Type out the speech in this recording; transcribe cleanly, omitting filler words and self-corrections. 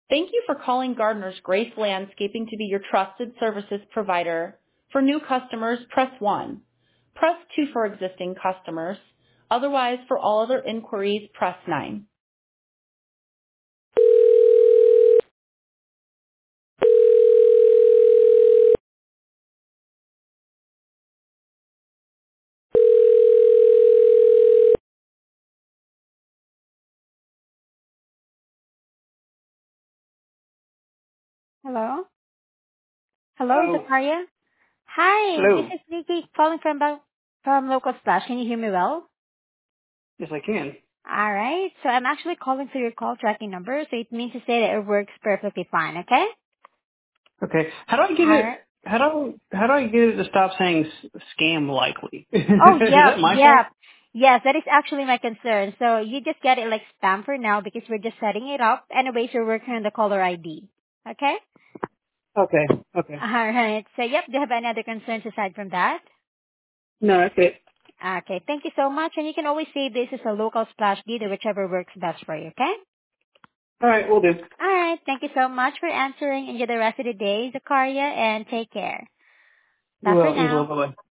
Thank you for calling Gardner's Grace Landscaping to be your trusted services provider. For new customers, press 1. Press 2 for existing customers. Otherwise, for all other inquiries, press 9. Hello? Hello, Oh, Zakaria? Hi, this hello. is Nikki calling from Local Splash. Can you hear me well? Yes, I can. All right. So I'm actually calling for your call tracking number, so it means to say that it works perfectly fine, okay? Okay. How do I get All it? right. How do I get it to stop saying scam likely? Is Oh, that yep, my fault? yep. Yes, that is actually my concern. So you just get it like spam for now because we're just setting it up. Anyways, we're working on the caller ID. Okay? Okay. Okay. All right. So, yep, do you have any other concerns aside from that? No, that's it. Okay, thank you so much. And you can always save this as a local splash deed or whichever works best for you, okay? All right, we'll do. All right, thank you so much for answering. Enjoy the rest of the day, Zakaria, and take care. Bye for You as well. now. Bye bye.